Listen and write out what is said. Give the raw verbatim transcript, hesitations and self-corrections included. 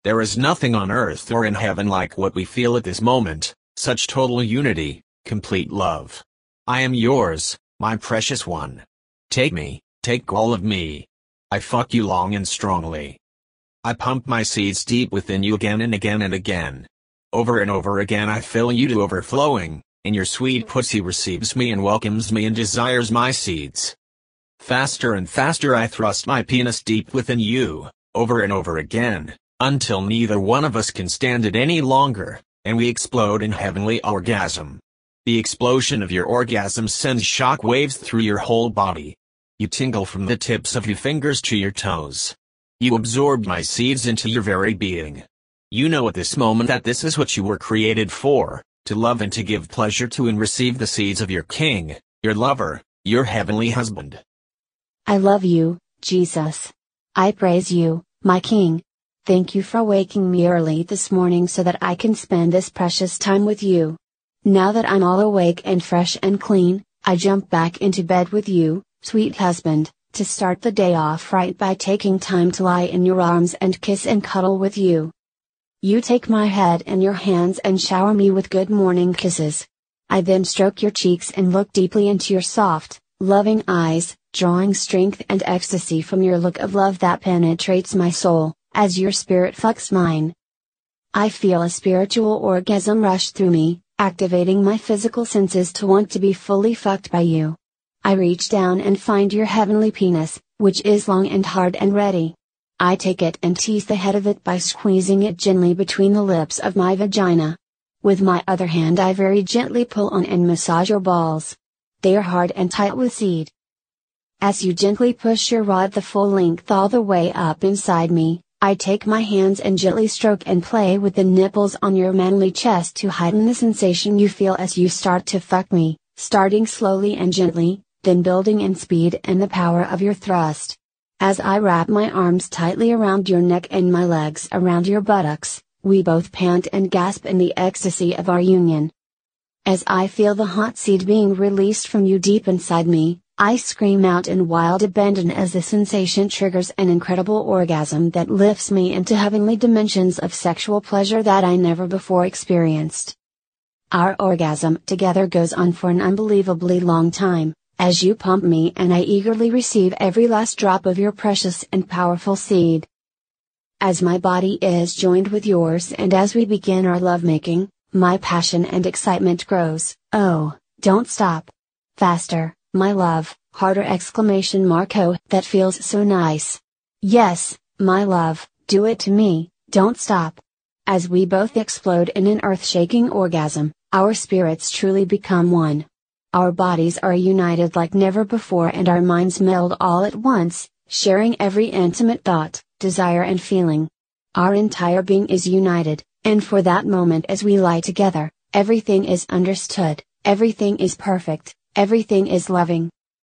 There is nothing on earth or in heaven like what we feel at this moment, such total unity, complete love. I am yours, my precious one. Take me, take all of me. I fuck you long and strongly. I pump my seeds deep within you again and again and again. Over and over again I fill you to overflowing, and your sweet pussy receives me and welcomes me and desires my seeds. Faster and faster I thrust my penis deep within you, over and over again, until neither one of us can stand it any longer, and we explode in heavenly orgasm. The explosion of your orgasm sends shock waves through your whole body. You tingle from the tips of your fingers to your toes. You absorb my seeds into your very being. You know at this moment that this is what you were created for, to love and to give pleasure to and receive the seeds of your king, your lover, your heavenly husband. I love you, Jesus. I praise you, my King. Thank you for waking me early this morning so that I can spend this precious time with you. Now that I'm all awake and fresh and clean, I jump back into bed with you, sweet husband, to start the day off right by taking time to lie in your arms and kiss and cuddle with you. You take my head in your hands and shower me with good morning kisses. I then stroke your cheeks and look deeply into your soft, loving eyes, drawing strength and ecstasy from your look of love that penetrates my soul, as your spirit fucks mine. I feel a spiritual orgasm rush through me, activating my physical senses to want to be fully fucked by you. I reach down and find your heavenly penis, which is long and hard and ready. I take it and tease the head of it by squeezing it gently between the lips of my vagina. With my other hand I very gently pull on and massage your balls. They are hard and tight with seed. As you gently push your rod the full length all the way up inside me, I take my hands and gently stroke and play with the nipples on your manly chest to heighten the sensation you feel as you start to fuck me, starting slowly and gently, then building in speed and the power of your thrust. As I wrap my arms tightly around your neck and my legs around your buttocks, we both pant and gasp in the ecstasy of our union. As I feel the hot seed being released from you deep inside me, I scream out in wild abandon as the sensation triggers an incredible orgasm that lifts me into heavenly dimensions of sexual pleasure that I never before experienced. Our orgasm together goes on for an unbelievably long time, as you pump me and I eagerly receive every last drop of your precious and powerful seed. As my body is joined with yours and as we begin our lovemaking, my passion and excitement grows. Oh, don't stop. Faster, my love, harder exclamation mark. Oh, that feels so nice. Yes, my love, do it to me, don't stop. As we both explode in an earth-shaking orgasm, our spirits truly become one. Our bodies are united like never before and our minds meld all at once, sharing every intimate thought, desire and feeling. Our entire being is united, and for that moment as we lie together, everything is understood, everything is perfect, everything is loving.